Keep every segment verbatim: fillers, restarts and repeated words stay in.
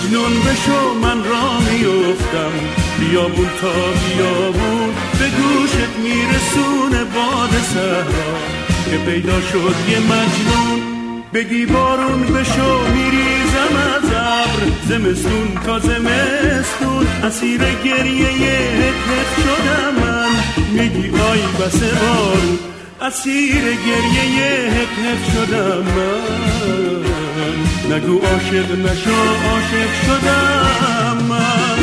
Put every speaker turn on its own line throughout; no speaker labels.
مجنون بشو من را میافتم، بیابون تا بیابون به گوشت میرسونه باد صحرا که پیدا شد یه مجنون. بگی بارون بشو میریزم از ابر، زمستون تا زمستون اسیر گریه هت شدم من. میگی آی بس بارون اسیر گریه هت شدم من. نگو عاشق نشو عاشق شدم من.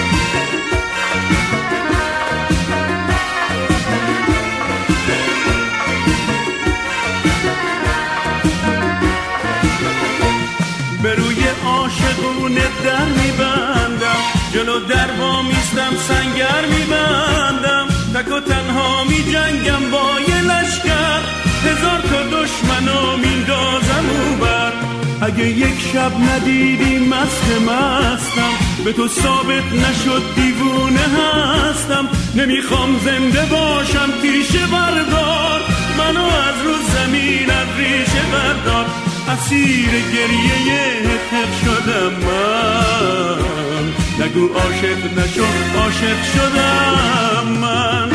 به روی عاشقونه در میبندم، جلو در با میستم سنگر میبندم. تک و تنها میجنگم با یه لشکر، هزار تا دشمنو میندازم اونور. اگه یک شب ندیدی مست مستم، به تو ثابت نشد دیوونه هستم. نمیخوام زنده باشم تیشه بردار، منو از رو زمین از ریشه بردار. اسیر گریه هت شدم من. نگو عاشق نشو عاشق شدم من.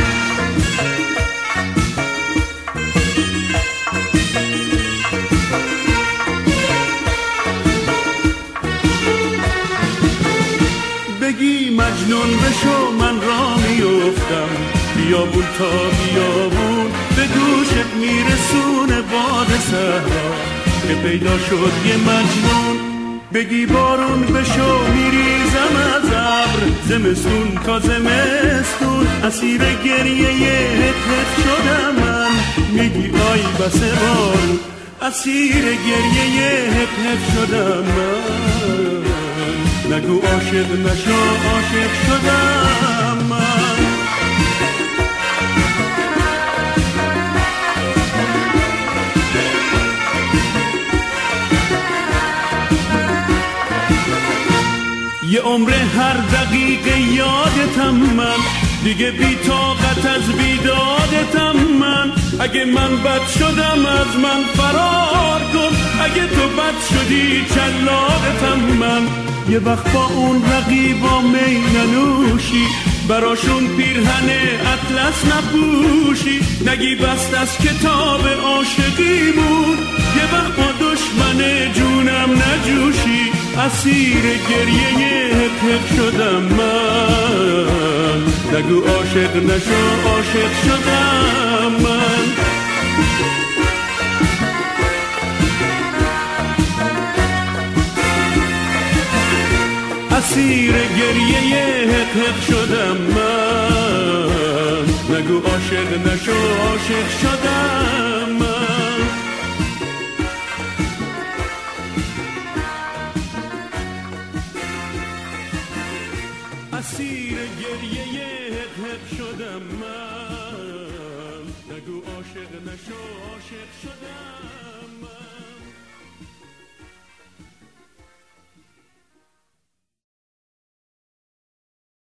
بگی مجنون بشو من را میافتم، بیابون تا بیابون به گوشت میرسونه باد صحرا که پیدا شد یه مجنون. بگی بارون بشو میریزم از ابر، زمستون تا زمستون اسیر گریه هت شدم من. میگی آی بس بارون اسیر گریه هت شدم من. نگو عاشق نشو عاشق شدم من. یه عمر هر دقیقه یادتم من، دیگه بی طاقت از بیدادتم من. اگه من بد شدم از من فرار کن، اگه تو بد شدی چلادتم من. یه وقت با اون رقیبا می ننوشی، براشون پیرهن اطلس نپوشی. نگی بست از کتاب عاشقی بود، یه وقت با دشمن جونم نجوشی. اسیر گریه هت شدم من. نگو عاشق نشو عاشق شدم من. اسیر گریه هت شدم من. نگو عاشق نشو عاشق شدم من. اسیر گریه هت شدم من. نگو عاشق نشو عاشق شدم من.